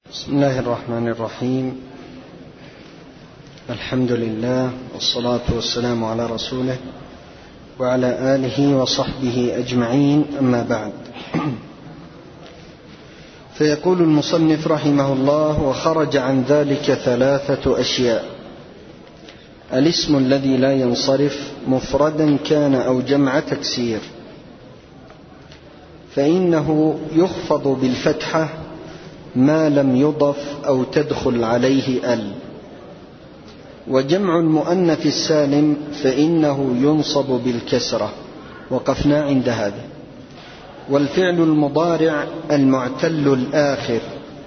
بسم الله الرحمن الرحيم. الحمد لله والصلاة والسلام على رسوله وعلى آله وصحبه أجمعين، أما بعد. فيقول المصنف رحمه الله: وخرج عن ذلك ثلاثة أشياء: الاسم الذي لا ينصرف مفردا كان أو جمع تكسير، فإنه يخفض بالفتحة ما لم يضف أو تدخل عليه ال. وجمع المؤنث السالم فإنه ينصب بالكسرة، وقفنا عند هذا. والفعل المضارع المعتل الآخر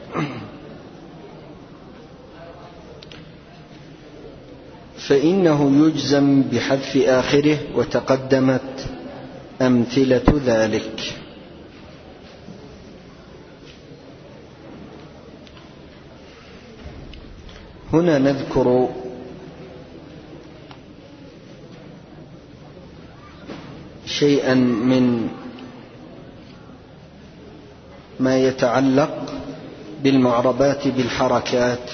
فإنه يجزم بحذف آخره، وتقدمت أمثلة ذلك. هنا نذكر شيئا من ما يتعلق بالمعربات بالحركات.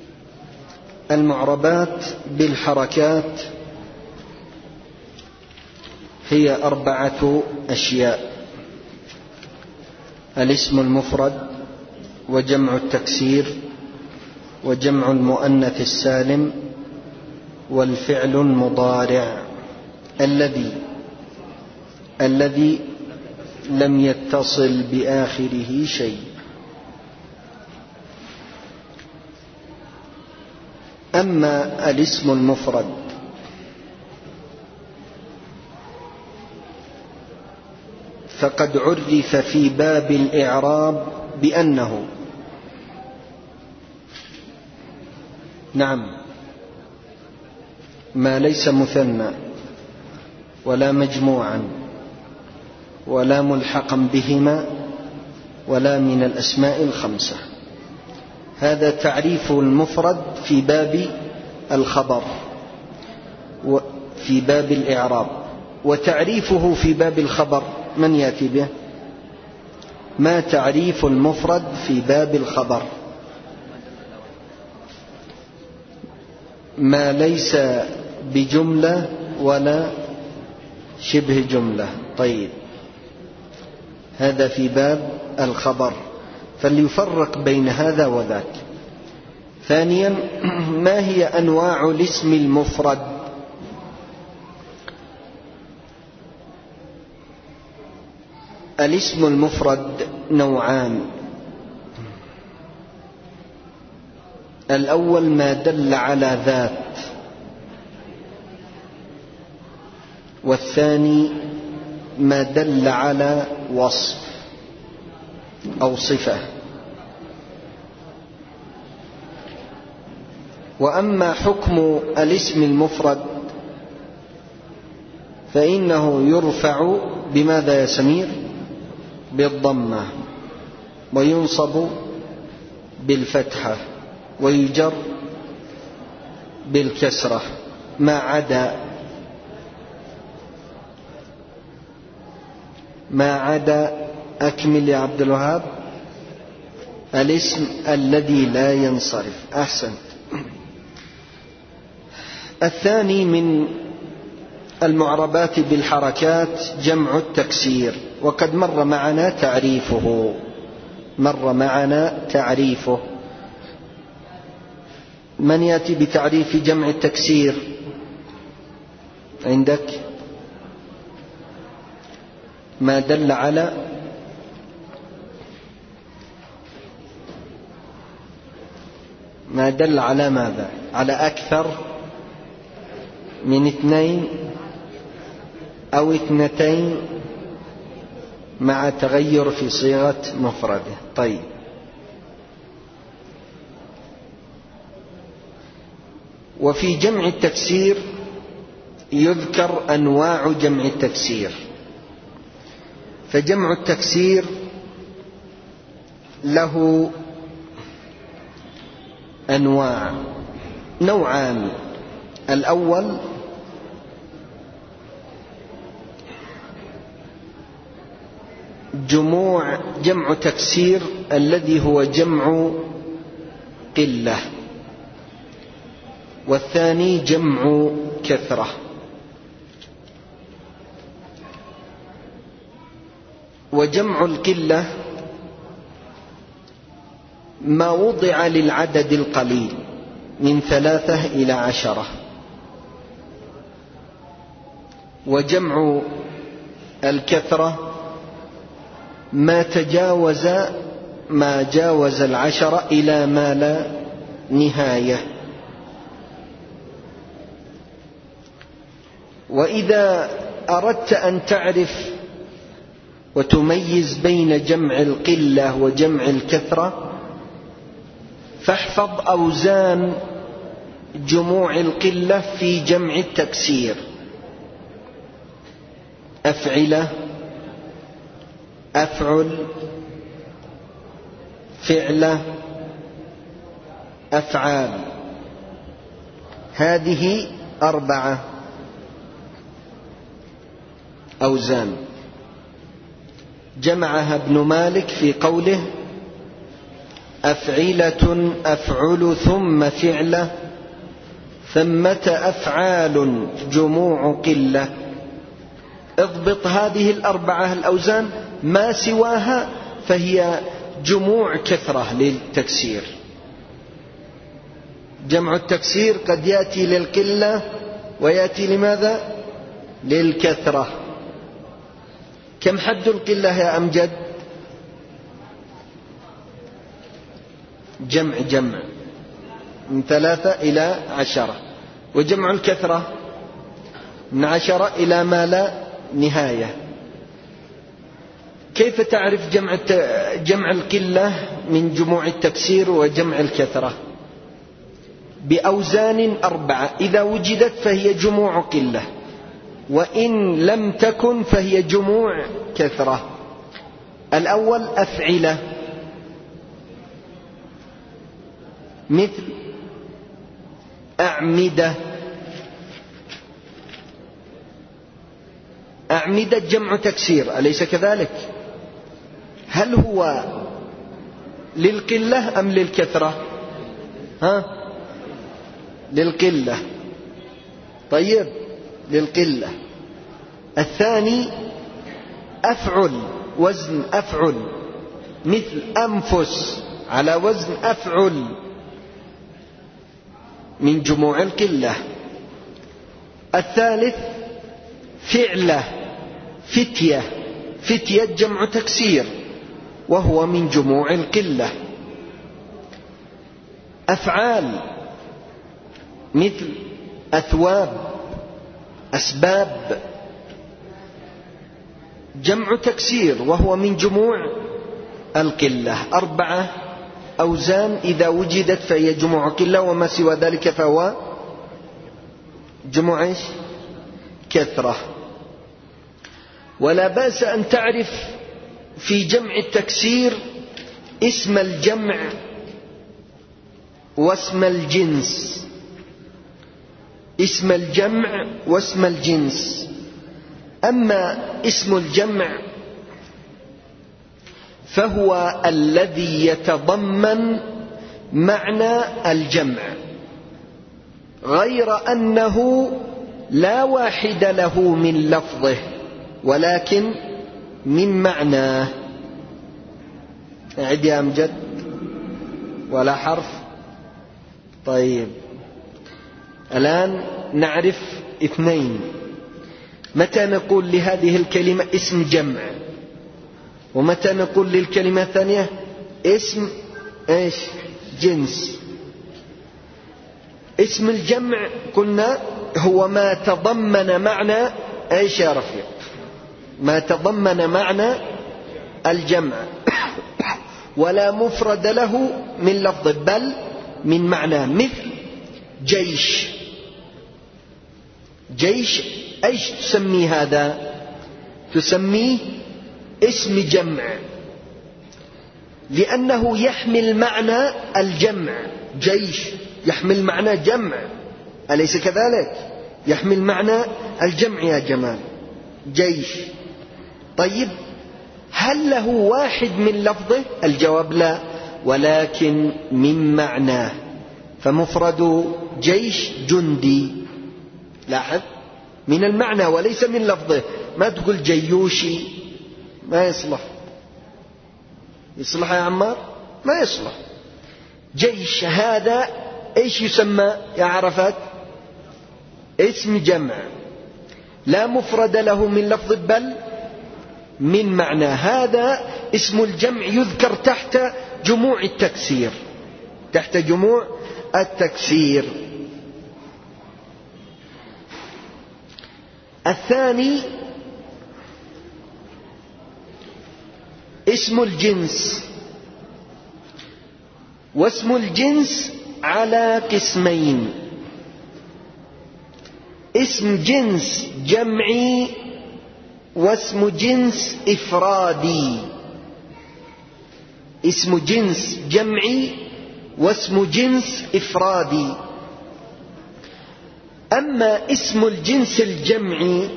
المعربات بالحركات هي 4 أشياء: الاسم المفرد، وجمع التكسير، وجمع المؤنث السالم، والفعل المضارع الذي لم يتصل بآخره شيء. أما الاسم المفرد فقد عرف في باب الإعراب بأنه ما ليس مثنى ولا مجموعا ولا ملحقا بهما ولا من الأسماء ال5. هذا تعريف المفرد في باب الخبر وفي باب الإعراب. وتعريفه في باب الخبر من يأتي به؟ ما تعريف المفرد في باب الخبر؟ ما ليس بجملة ولا شبه جملة. طيب، هذا في باب الخبر، فليفرق بين هذا وذاك. ثانيا، ما هي أنواع الاسم المفرد؟ الاسم المفرد نوعان: الأول ما دل على ذات، والثاني ما دل على وصف أو صفة. وأما حكم الاسم المفرد فإنه يرفع بماذا يا سمير؟ بالضمة، وينصب بالفتحة، ويجر بالكسرة، ما عدا أكمل يا عبد الوهاب. الاسم الذي لا ينصرف. أحسنت. الثاني من المعربات بالحركات جمع التكسير، وقد مر معنا تعريفه. من يأتي بتعريف جمع التكسير عندك؟ ما دل على ماذا؟ على أكثر من 2 أو 2 مع تغير في صيغة مفرده. طيب، وفي جمع التكسير يذكر أنواع جمع التكسير. فجمع التكسير له أنواع: نوعان: الأول جمع تكسير الذي هو جمع قلة، والثاني جمع كثرة. وجمع القلة ما وضع للعدد القليل من 3 إلى 10. وجمع الكثرة ما جاوز 10 إلى ما لا نهاية. وإذا أردت أن تعرف وتميز بين جمع القلة وجمع الكثرة فاحفظ أوزان جموع القلة في جمع التكسير: أفعلة، أفعل، فعلة، أفعال. هذه 4 أوزان جمعها ابن مالك في قوله: أفعلة، أفعل، ثم فعلة، ثمة أفعال جموع قلة. اضبط هذه 4 الأوزان، ما سواها فهي جموع كثرة للتكسير. جمع التكسير قد يأتي للقلة ويأتي لماذا؟ للكثرة. كم حد القلة يا أمجد؟ جمع من 3 إلى 10. وجمع الكثرة من 10 إلى ما لا نهاية. كيف تعرف جمع القلة من جموع التكسير وجمع الكثرة؟ بأوزان 4، إذا وجدت فهي جموع قلة، وإن لم تكن فهي جموع كثرة. الأول أفعلة، مثل أعمدة. أعمدة جمع تكسير، أليس كذلك؟ هل هو للقلة أم للكثرة؟ للقلة. طيب، للقلة. الثاني أفعل، وزن أفعل، مثل أنفس على وزن أفعل، من جموع القلة. الثالث فعلة، فتية، فتية جمع تكسير وهو من جموع القلة. أفعال مثل أثواب، أسباب، جمع تكسير وهو من جموع القلة. 4 أوزان إذا وجدت فهي جموع قلة، وما سوى ذلك فهو جموع كثرة. ولا بأس أن تعرف في جمع التكسير اسم الجمع واسم الجنس. اسم الجمع واسم الجنس. أما اسم الجمع فهو الذي يتضمن معنى الجمع، غير أنه لا واحد له من لفظه ولكن من معناه. أعد يا أمجد، ولا حرف. طيب، الآن نعرف 2. متى نقول لهذه الكلمة اسم جمع، ومتى نقول للكلمة الثانية اسم جنس. اسم الجمع قلنا هو ما تضمن معنى يا رفيق؟ ما تضمن معنى الجمع ولا مفرد له من لفظ بل من معنى، مثل جيش. جيش ايش تسمي هذا؟ تسميه اسم جمع، لأنه يحمل معنى الجمع. جيش يحمل معنى جمع، أليس كذلك؟ يحمل معنى الجمع يا جمال، جيش. طيب، هل له واحد من لفظه؟ الجواب لا، ولكن من معناه. فمفرد جيش جندي، لاحظ، من المعنى وليس من لفظه. ما تقول جيوشي، ما يصلح. يصلح يا عمار؟ ما يصلح. جيش هذا ايش يسمى يا عرفات؟ اسم جمع لا مفرد له من لفظ بل من معنى. هذا اسم الجمع يذكر تحت جموع التكسير، تحت جموع التكسير. الثاني اسم الجنس. واسم الجنس على قسمين: اسم جنس جمعي واسم جنس إفرادي. اسم جنس جمعي واسم جنس إفرادي. أما اسم الجنس الجمعي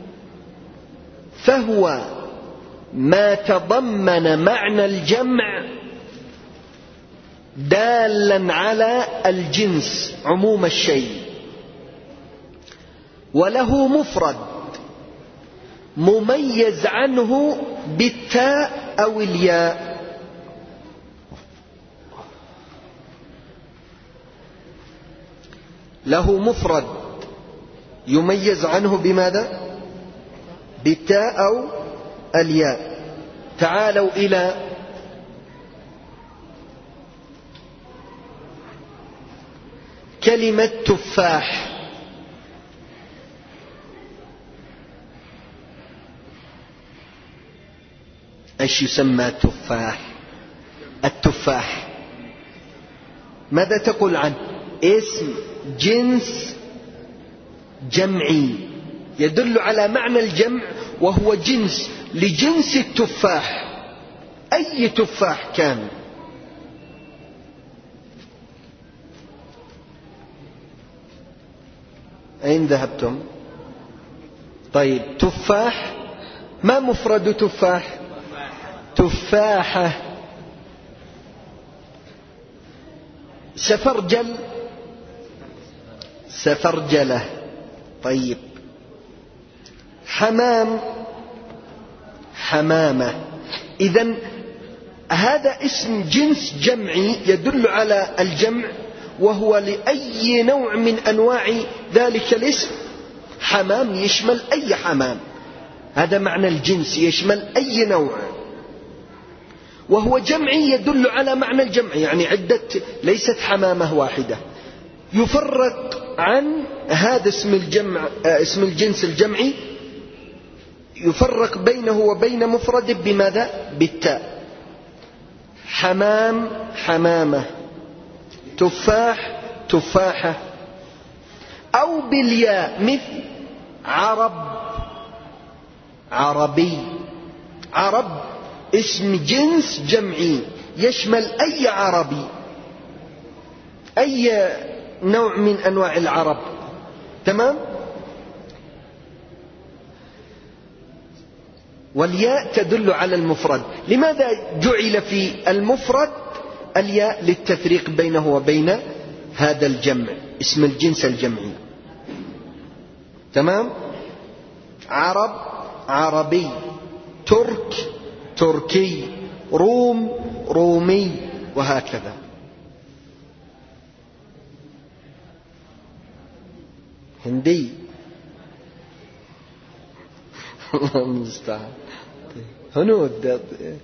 فهو ما تضمن معنى الجمع دالا على الجنس عموم الشيء، وله مفرد مميز عنه بالتاء أو الياء. له مفرد يميز عنه بماذا؟ بالتاء أو الياء. تعالوا إلى كلمة تفاح. ايش يسمى تفاح؟ التفاح ماذا تقول عنه؟ اسم جنس جمعي يدل على معنى الجمع، وهو جنس لجنس التفاح، أي تفاح كان. أين ذهبتم؟ طيب، تفاح ما مفرد تفاح؟ تفاحة. سفرجل، سفرجلة. طيب، حمام، حمامة. إذن هذا اسم جنس جمعي يدل على الجمع، وهو لأي نوع من أنواع ذلك الاسم. حمام يشمل أي حمام، هذا معنى الجنس، يشمل أي نوع، وهو جمعي يدل على معنى الجمع، يعني عدة، ليست حمامة واحدة. يفرق عن هذا اسم الجمع، اسم الجنس الجمعي، يفرق بينه وبين مفرده بماذا؟ بالتاء. حمام حمامة، تفاح تفاحة، أو بالياء مثل عرب عربي. عرب اسم جنس جمعي يشمل أي عربي، أي نوع من أنواع العرب. تمام؟ والياء تدل على المفرد. لماذا جعل في المفرد الياء؟ للتفريق بينه وبين هذا الجمع، اسم الجنس الجمعي. تمام؟ عرب عربي، ترك تركي، روم رومي، وهكذا. هندي. الله المستعان. هنود.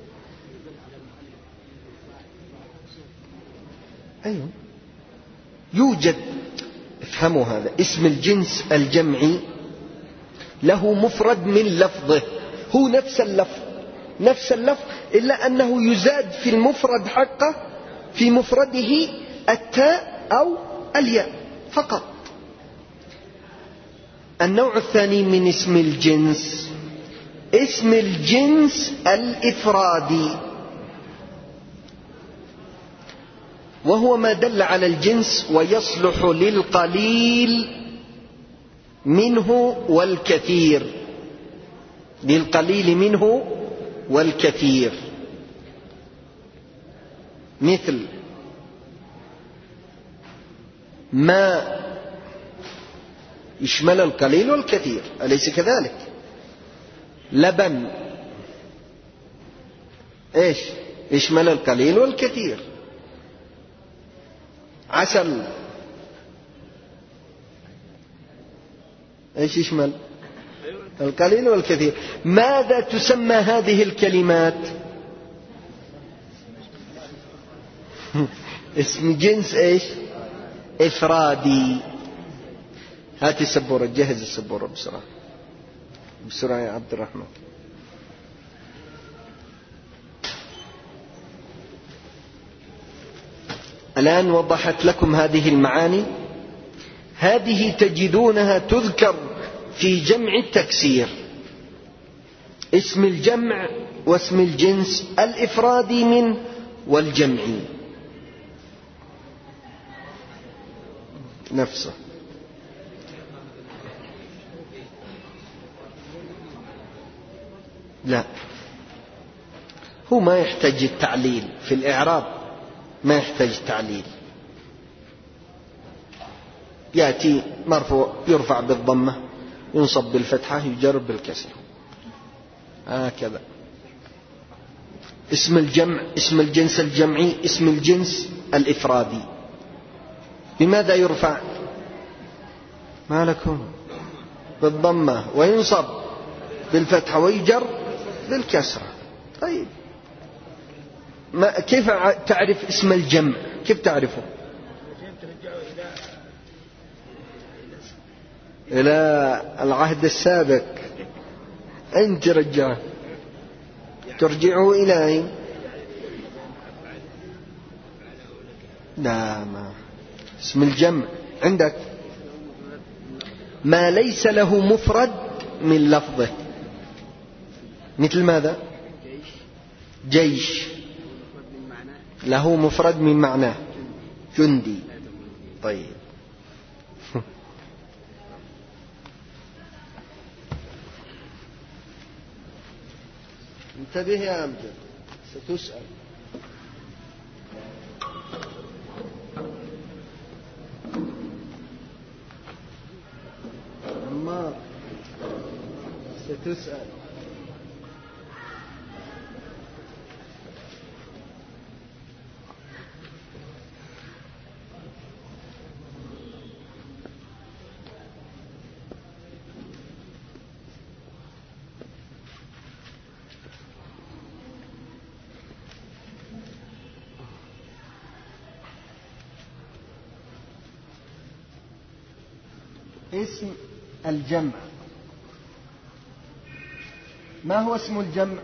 أيوه، يوجد. افهموا هذا، اسم الجنس الجمعي له مفرد من لفظه، هو نفس اللفظ، نفس اللفظ، إلا أنه يزاد في المفرد حقه، في مفرده التاء أو الياء فقط. النوع الثاني من اسم الجنس اسم الجنس الإفرادي، وهو ما دل على الجنس ويصلح للقليل منه والكثير، للقليل منه والكثير. مثل ما يشمل القليل والكثير، أليس كذلك؟ لبن إيش؟ يشمل القليل والكثير. عسل إيش يشمل؟ القليل والكثير. ماذا تسمى هذه الكلمات؟ اسم جنس إيش؟ إفرادي. هات السبورة، جهز السبورة بسرعة بسرعة يا عبد الرحمن. الآن وضحت لكم هذه المعاني. هذه تجدونها تذكر في جمع التكسير، اسم الجمع واسم الجنس، الإفرادي منه والجمعي نفسه. لا، هو ما يحتاج التعليل في الإعراب، ما يحتاج تعليل. يأتي مرفوع يرفع بالضمة، ينصب بالفتحة، يجر بالكسر، هكذا. اسم الجمع، اسم الجنس الجمعي، اسم الجنس الإفرادي. بماذا يرفع؟ ما لكم؟ بالضمة، وينصب بالفتحة، ويجر بالكسرة. طيب كيف تعرف اسم الجمع؟ كيف تعرفه؟ إلى العهد السابق. أين ترجعه؟ ترجعه إلى أين؟ لا، ما اسم الجمع عندك ما ليس له مفرد من لفظه. مثل ماذا؟ جيش له مفرد من معناه، جندي. طيب انتبه يا أمجد، ستسأل. عمار ستسأل. اسم الجمع. ما هو اسم الجمع؟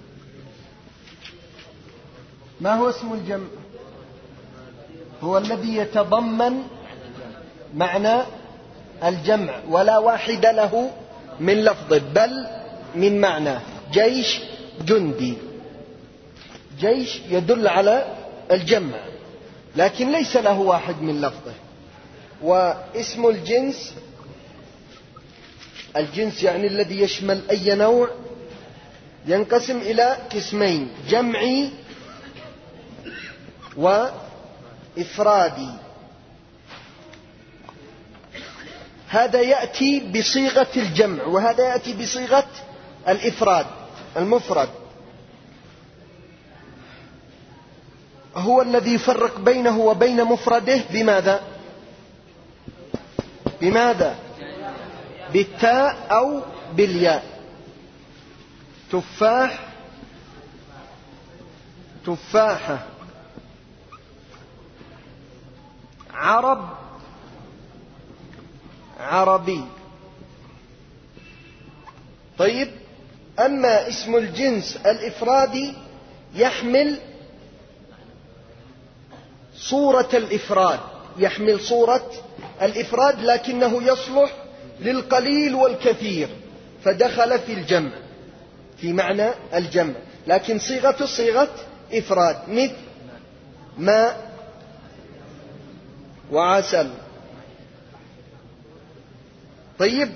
ما هو اسم الجمع؟ هو الذي يتضمن معنى الجمع ولا واحد له من لفظه بل من معناه. جيش، جندي. جيش يدل على الجمع لكن ليس له واحد من لفظه. واسم الجنس، الجنس يعني الذي يشمل أي نوع، ينقسم إلى قسمين: جمعي وإفرادي. هذا يأتي بصيغة الجمع وهذا يأتي بصيغة الإفراد المفرد. هو الذي يفرق بينه وبين مفرده بماذا؟ بماذا؟ بالتاء أو بالياء. تفاح، تفاحة. عرب، عربي. طيب، أما اسم الجنس الإفرادي يحمل صورة الإفراد، يحمل صورة الإفراد لكنه يصلح للقليل والكثير، فدخل في الجمع، في معنى الجمع، لكن صيغة صيغة إفراد، مثل ماء وعسل. طيب،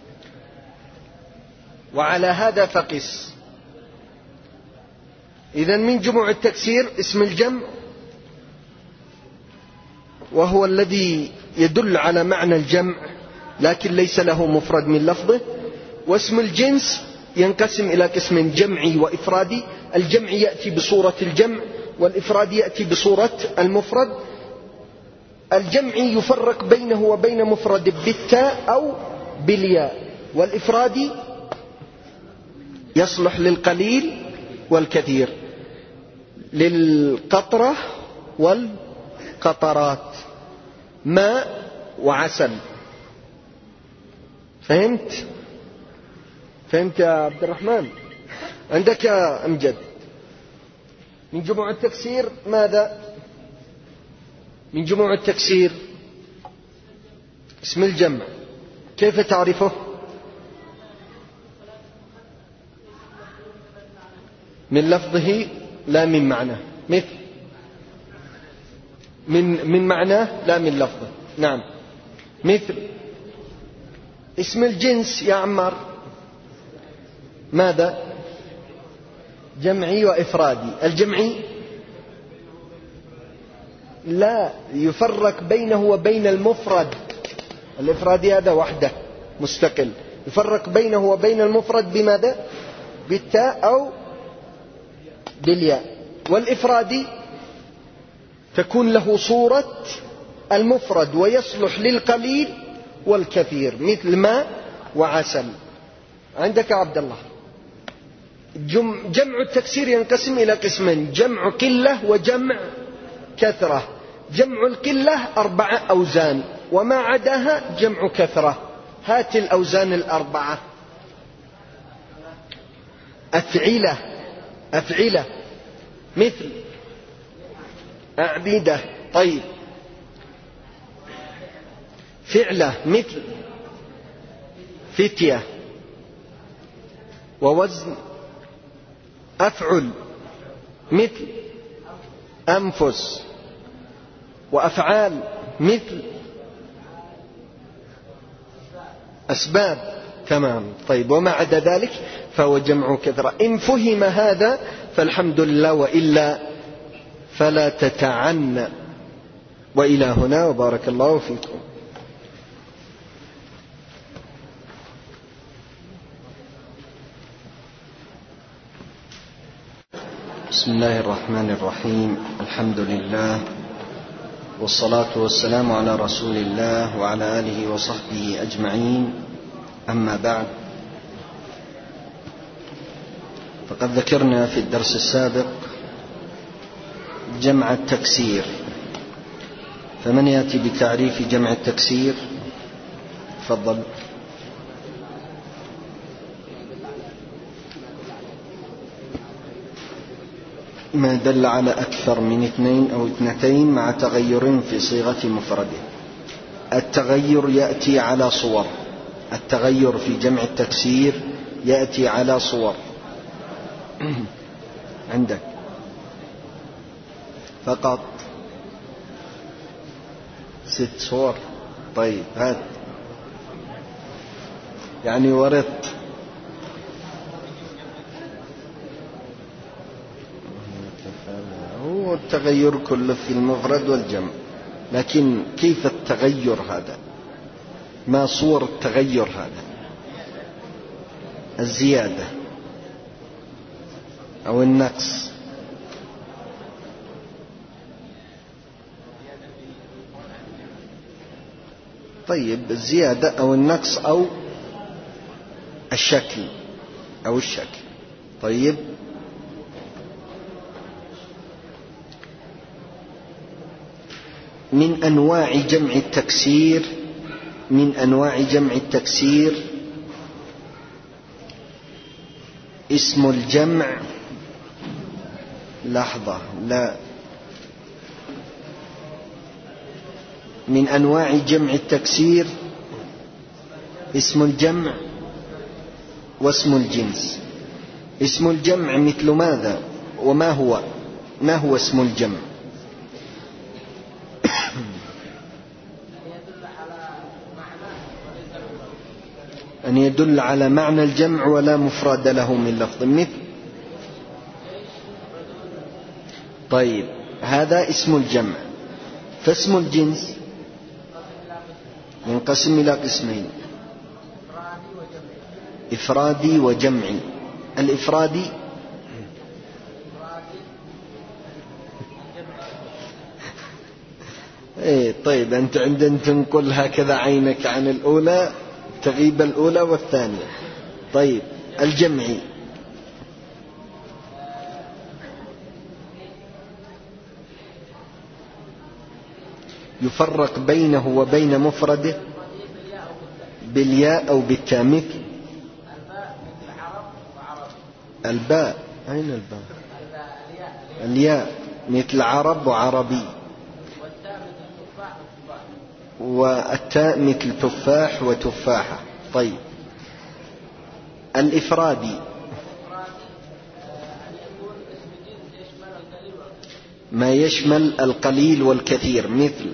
وعلى هذا فقس. إذن من جموع التكسير اسم الجمع وهو الذي يدل على معنى الجمع لكن ليس له مفرد من لفظه. واسم الجنس ينقسم إلى قسمين: جمعي وإفرادي. الجمع يأتي بصورة الجمع، والإفراد يأتي بصورة المفرد. الجمعي يفرق بينه وبين مفرد بالتاء أو بالياء، والإفرادي يصلح للقليل والكثير، للقطرة والقطرات، ماء وعسل. فهمت يا عبد الرحمن؟ عندك يا أمجد من جموع التكسير ماذا؟ من جموع التكسير اسم الجمع، كيف تعرفه؟ من لفظه لا من معناه. مثل من معناه لا من لفظه. نعم. مثل اسم الجنس يا عمار ماذا؟ جمعي وإفرادي. الجمعي لا يفرق بينه وبين المفرد. الإفرادي هذا وحده مستقل، يفرق بينه وبين المفرد بماذا؟ بالتاء أو بالياء. والإفرادي تكون له صورة المفرد ويصلح للقليل والكثير، مثل ماء وعسل. عندك عبد الله. جمع التكسير ينقسم إلى قسمين: جمع قلة وجمع كثرة. جمع القلة 4 أوزان، وما عداها جمع كثرة. هات الأوزان 4. أفعلة مثل أعبدة. طيب. فعلة مثل فتية. ووزن أفعل مثل أنفس. وأفعال مثل أسباب. تمام. طيب. وما عدا ذلك فهو جمع كثرة. إن فهم هذا فالحمد لله، وإلا فلا تتعنى. وإلى هنا، وبارك الله فيكم. بسم الله الرحمن الرحيم. الحمد لله، والصلاة والسلام على رسول الله وعلى آله وصحبه أجمعين. أما بعد، فقد ذكرنا في الدرس السابق جمع التكسير، فمن يأتي بتعريف جمع التكسير؟ تفضل. ما دل على أكثر من 2 أو 2 مع تغير في صيغة مفرده. التغير يأتي على صور. التغير في جمع التكسير يأتي على صور. عندك فقط 6 صور. طيب هات، يعني ورثت. هو التغير كله في المفرد والجمع، لكن كيف التغير هذا؟ ما صور التغير هذا؟ الزيادة أو النقص؟ طيب، الزيادة أو النقص أو الشكل طيب. من أنواع جمع التكسير اسم الجمع. لحظة، لا. من أنواع جمع التكسير اسم الجمع واسم الجنس. اسم الجمع مثل ماذا؟ وما هو؟ ما هو اسم الجمع؟ أن يدل على معنى الجمع ولا مفرد له من لفظ. مثل. طيب، هذا اسم الجمع. فاسم الجنس ينقسم إلى قسمين: إفرادي وجمعي. الإفرادي طيب، أنت عندما تنقل هكذا عينك عن الأولى تغيب الأولى والثانية. طيب، الجمعي يفرق بينه وبين مفرده بالياء أو بالتاء. مثل الباء. أين الباء؟ الياء مثل عرب وعربي، والتاء مثل تفاح وتفاحة. طيب، الإفرادي ما يشمل القليل والكثير، مثل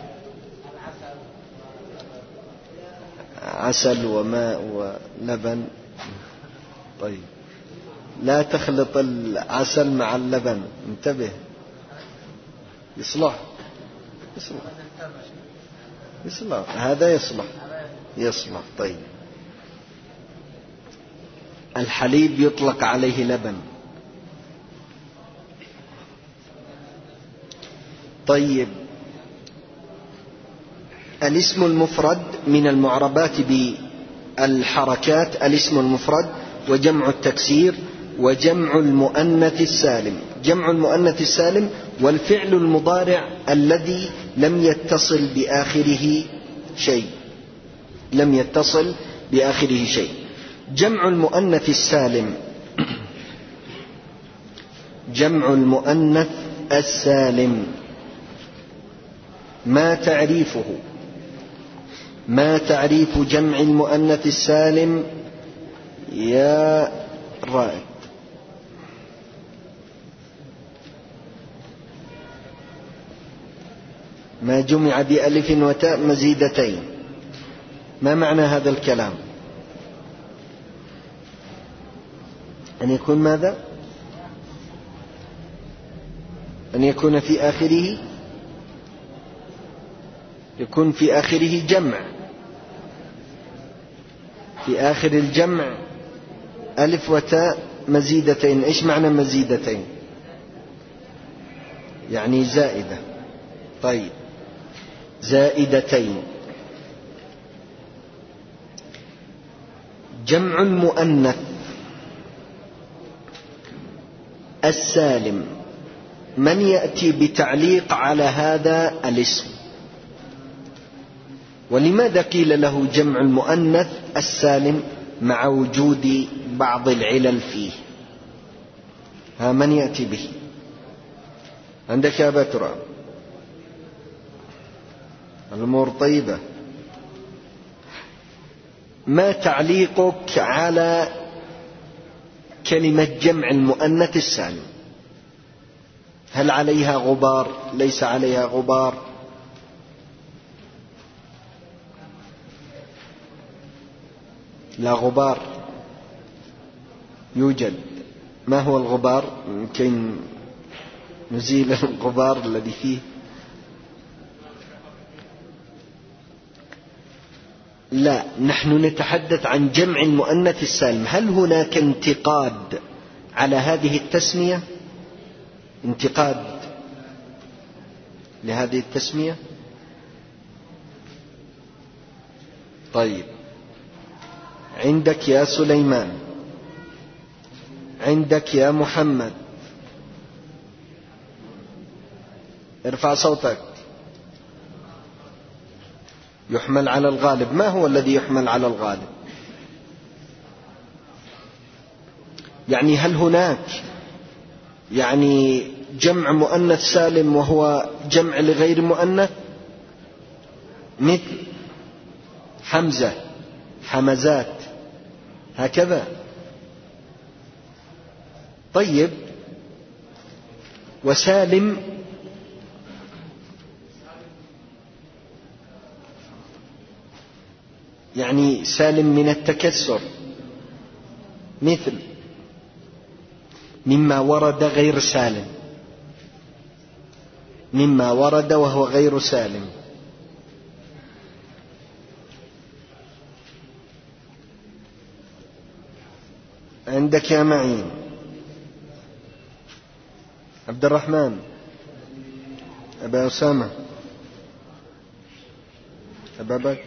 عسل وماء ولبن. طيب، لا تخلط العسل مع اللبن، انتبه. يصلح هذا يصلح. طيب، الحليب يطلق عليه لبن. طيب، الاسم المفرد من المعربات بالحركات: الاسم المفرد، وجمع التكسير، وجمع المؤنث السالم. جمع المؤنث السالم والفعل المضارع الذي لم يتصل بآخره شيء. جمع المؤنث السالم: جمع المؤنث السالم ما تعريفه؟ ما تعريف جمع المؤنث السالم يا رائد؟ ما جمع بألف وتاء مزيدتين. ما معنى هذا الكلام؟ أن يكون ماذا؟ أن يكون في آخره، يكون في آخره جمع، في آخر الجمع ألف وتاء مزيدتين. إيش معنى مزيدتين؟ يعني زائدة. طيب، زائدتين. جمع المؤنث السالم من يأتي بتعليق على هذا الاسم؟ ولماذا قيل له جمع المؤنث السالم مع وجود بعض العلل فيه؟ من يأتي به؟ عندك يا بكرة؟ الأمور طيبة. ما تعليقك على كلمة جمع المؤنث السالم؟ هل عليها غبار؟ ليس عليها غبار؟ لا غبار يوجد. ما هو الغبار؟ يمكن نزيل الغبار الذي فيه. لا، نحن نتحدث عن جمع المؤنث السالم. هل هناك انتقاد على هذه التسمية؟ انتقاد لهذه التسمية؟ طيب، عندك يا سليمان، عندك يا محمد، ارفع صوتك. يحمل على الغالب. ما هو الذي يحمل على الغالب؟ يعني هل هناك جمع مؤنث سالم وهو جمع لغير مؤنث، مثل حمزة، حمزات، هكذا؟ طيب، وسالم سالم من التكسر، مثل مما ورد غير سالم. مما ورد وهو غير سالم. عندك يا معين عبد الرحمن، أبا أسامة، أبا بكر.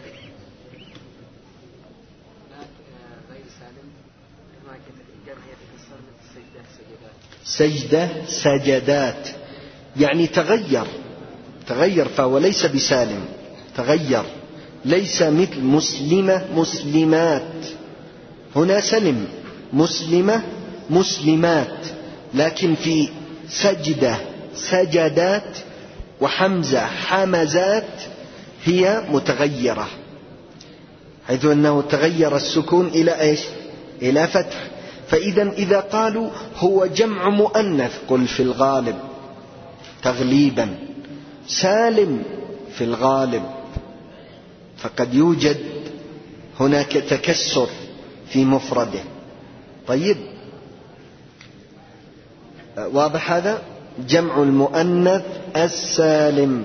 سجدة سجدات، يعني تغير فهو ليس بسالم، تغير، ليس مثل مسلمة مسلمات، هنا سلم، مسلمة مسلمات، لكن في سجدة سجدات وحمزة حمزات هي متغيرة، حيث أنه تغير السكون إلى إيش؟ إلى فتح. فإذا إذا قالوا هو جمع مؤنث قل في الغالب تغليبا سالم في الغالب، فقد يوجد هناك تكسر في مفرده. طيب واضح هذا؟ جمع المؤنث السالم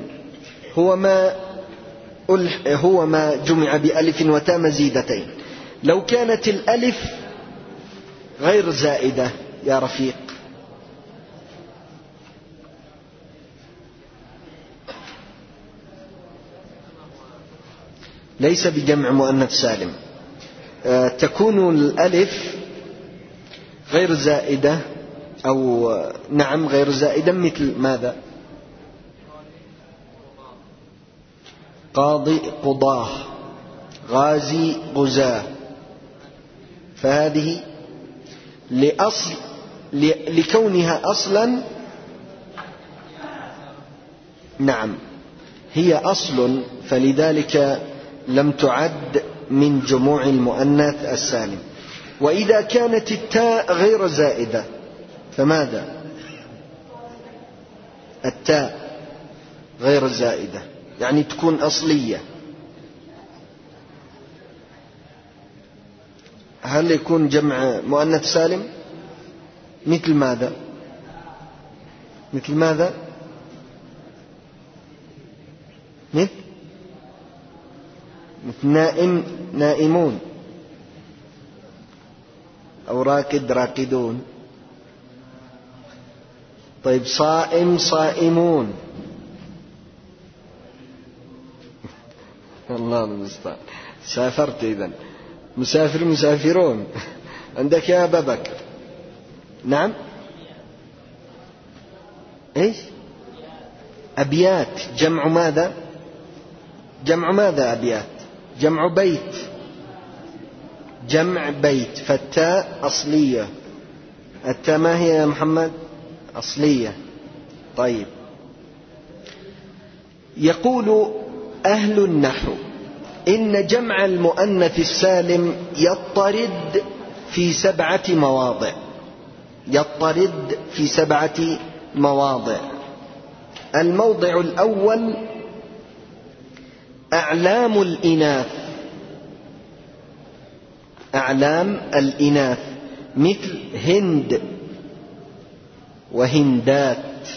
هو ما جمع بألف وتاء مزيدتين. لو كانت الألف غير زائدة يا رفيق، ليس بجمع مؤنث سالم. تكون الألف غير زائدة، أو نعم غير زائدة، مثل ماذا؟ قاضي قضاه، غازي غزاه، فهذه لكونها أصلا، نعم هي أصل، فلذلك لم تعد من جموع المؤنث السالم. وإذا كانت التاء غير زائدة فماذا؟ التاء غير زائدة يعني تكون أصلية، هل يكون جمع مؤنث سالم؟ مثل ماذا؟ مثل ماذا؟ مثل نائم نائمون، أو راكد راكدون. طيب صائم صائمون. الله المستعان. سافرت إذن، مسافر مسافرون. عندك يا أبا بكر. نعم إيش؟ أبيات. جمع ماذا؟ جمع ماذا أبيات؟ جمع بيت، جمع بيت. فالتاء أصلية. التاء ما هي يا محمد؟ أصلية. طيب يقول أهل النحو إن جمع المؤنث السالم يضطرد في 7 مواضع، يضطرد في 7 مواضع. الموضع الأول أعلام الإناث، أعلام الإناث مثل هند وهندات.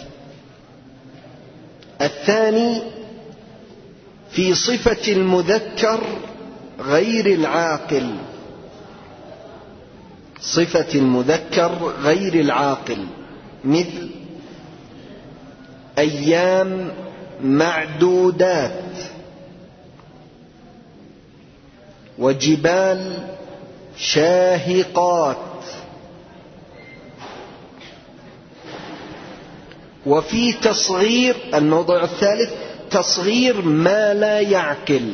الثاني في صفة المذكر غير العاقل، صفة المذكر غير العاقل مثل أيام معدودات وجبال شاهقات. وفي تصغير الموضوع الثالث تصغير ما لا يعقل،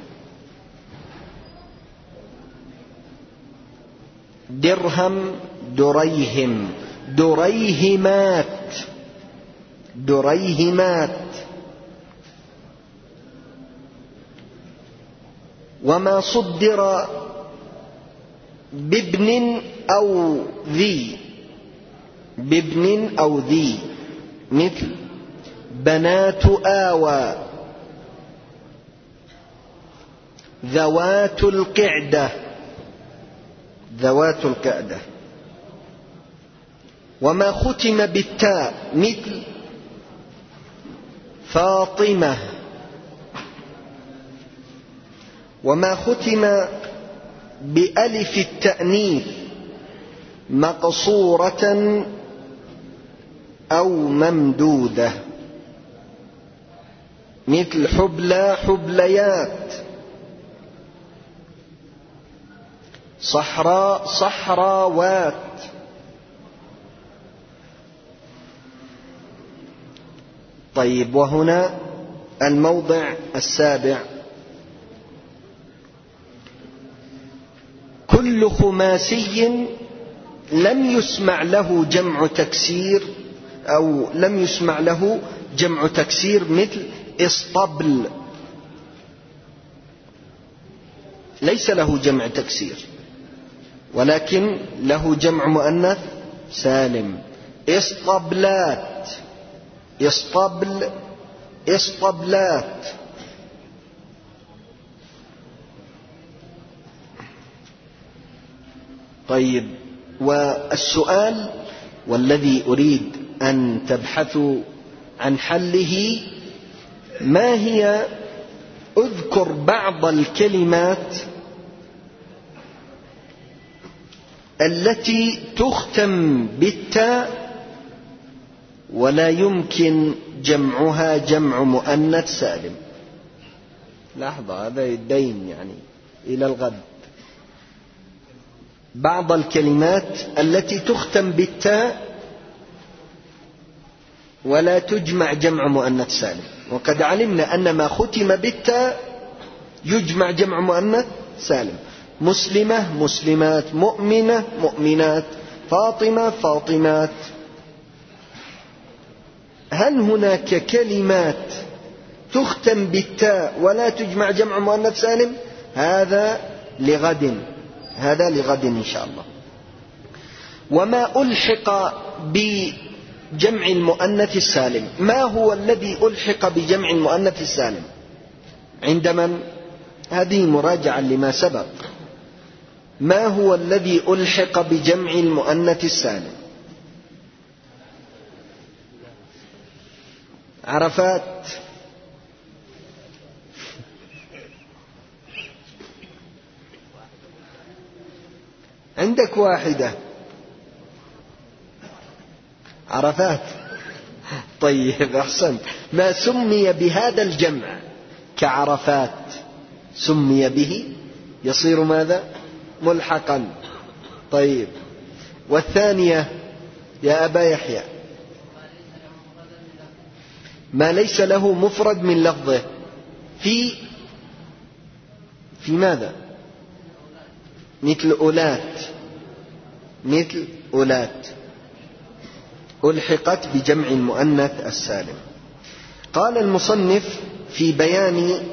درهم دريهم دريهمات دريهمات. وما صدر بابن أو ذي، بابن أو ذي مثل بنات آوى، ذوات القعدة، ذوات القعدة. وما ختم بالتاء مثل فاطمة. وما ختم بألف التأنيث مقصورة أو ممدودة، مثل حبلى حبليات، صحراء صحراوات. طيب، وهنا الموضع السابع: كل خماسي لم يسمع له جمع تكسير أو لم يسمع له جمع تكسير، مثل اسطبل، ليس له جمع تكسير ولكن له جمع مؤنث سالم: اسطبلات، اسطبل، اسطبلات. طيب، والسؤال والذي أريد أن تبحثوا عن حله: ما هي اذكر بعض الكلمات التي تختم بالتاء ولا يمكن جمعها جمع مؤنث سالم. لحظة، هذا الدين يعني إلى الغد. بعض الكلمات التي تختم بالتاء ولا تجمع جمع مؤنث سالم، وقد علمنا أن ما ختم بالتاء يجمع جمع مؤنث سالم: مسلمة مسلمات، مؤمنة مؤمنات، فاطمة فاطمات. هل هناك كلمات تختم بالتاء ولا تجمع جمع مؤنث سالم؟ هذا لغد، هذا لغد إن شاء الله. وما ألحق بجمع المؤنث السالم، ما هو الذي ألحق بجمع المؤنث السالم عند من؟ هذه مراجعة لما سبق. ما هو الذي ألحق بجمع المؤنث السالم؟ عرفات. عندك واحدة. عرفات. طيب، أحسنت. ما سمي بهذا الجمع كعرفات سمي به يصير ماذا؟ ملحقا. طيب، والثانية يا أبا يحيى؟ ما ليس له مفرد من لفظه في ماذا؟ مثل أولات، مثل أولات ألحقت بجمع المؤنث السالم. قال المصنف في بيان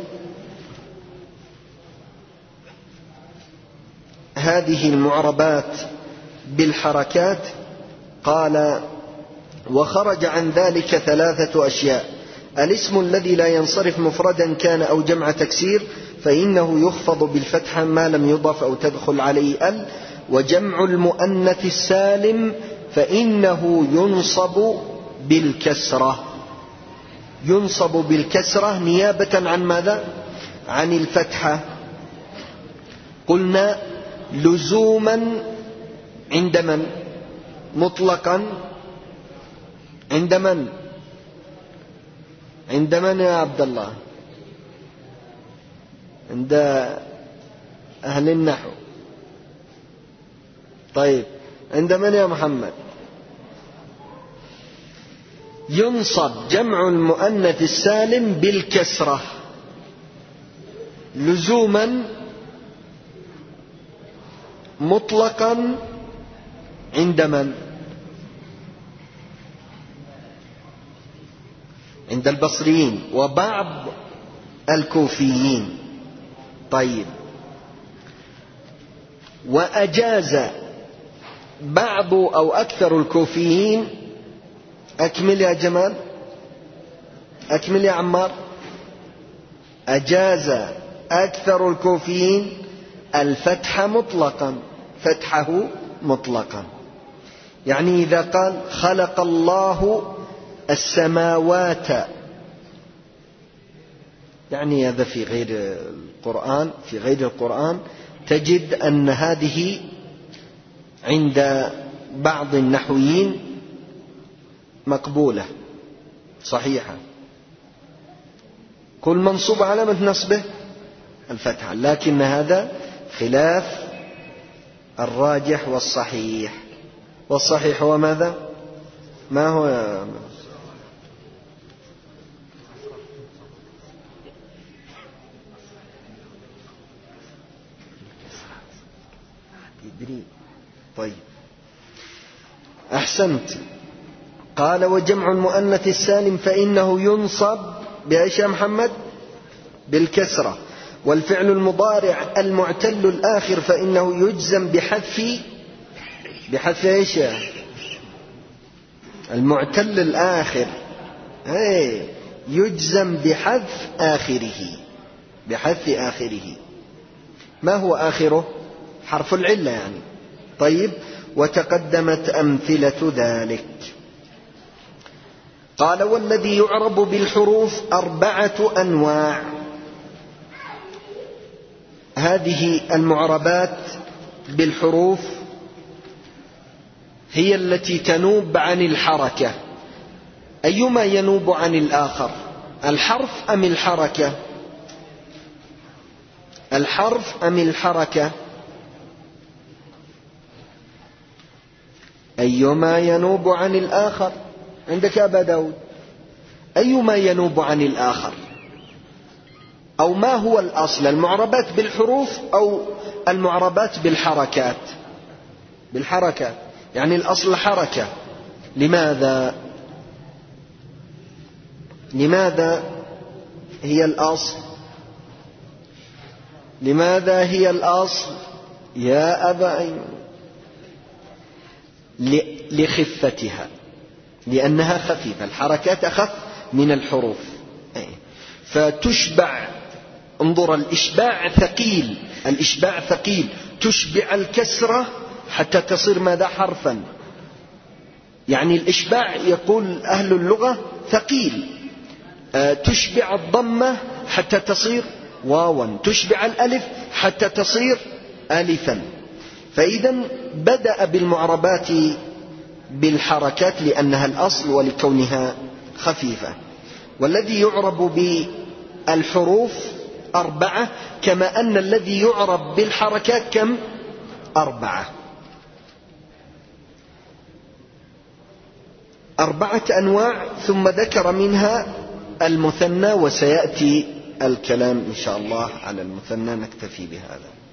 هذه المعربات بالحركات، قال: وخرج عن ذلك 3 أشياء: الاسم الذي لا ينصرف مفردا كان أو جمع تكسير فإنه يخفض بالفتحة ما لم يضف أو تدخل عليه ال، وجمع المؤنث السالم فإنه ينصب بالكسرة. ينصب بالكسرة نيابة عن ماذا؟ عن الفتحة. قلنا لزوما عند من؟ مطلقا عند من؟ عند من يا عبد الله؟ عند أهل النحو. طيب، عند من يا محمد؟ ينصب جمع المؤنث السالم بالكسرة لزوما مطلقا عند من؟ عند البصريين وبعض الكوفيين. طيب، وأجاز بعض أو أكثر الكوفيين. أكمل يا جمال، أكمل يا عمار. أجاز أكثر الكوفيين الفتح مطلقا، فتحه مطلقا. يعني إذا قال: خلق الله السماوات يعني هذا في غير القرآن تجد أن هذه عند بعض النحويين مقبولة صحيحة. كل منصوب علامة نصبه الفتحة، لكن هذا خلاف الراجح والصحيح. والصحيح هو ماذا؟ ما هو؟ طيب أحسنت. قال وجمع المؤنث السالم فإنه ينصب بإيش يا محمد؟ بالكسرة. والفعل المضارع المعتل الآخر فإنه يجزم بحذف إيش؟ المعتل الآخر يجزم بحذف آخره. ما هو آخره؟ حرف العلة يعني. طيب وتقدمت أمثلة ذلك. قال والذي يعرب بالحروف 4 أنواع. هذه المعربات بالحروف هي التي تنوب عن الحركة. أيما ينوب عن الآخر، الحرف أم الحركة؟ الحرف أم الحركة؟ أيما ينوب عن الآخر. عندك أبا داود، أيما ينوب عن الآخر؟ أو ما هو الأصل، المعربات بالحروف أو المعربات بالحركات؟ بالحركات، يعني الأصل حركة. لماذا هي الأصل؟ لماذا هي الأصل يا أبا أيمن؟ لخفتها، لأنها خفيفة. الحركات أخف من الحروف فتشبع. انظر الإشباع ثقيل. تشبع الكسرة حتى تصير ماذا؟ حرفا. يعني الإشباع يقول أهل اللغة ثقيل. تشبع الضمة حتى تصير واوا، تشبع الألف حتى تصير ألفا. فإذا بدأ بالمعربات بالحركات لأنها الأصل ولكونها خفيفة. والذي يعرب بالحروف 4، كما أن الذي يعرب بالحركات كم؟ 4 أنواع. ثم ذكر منها المثنى، وسيأتي الكلام إن شاء الله على المثنى. نكتفي بهذا.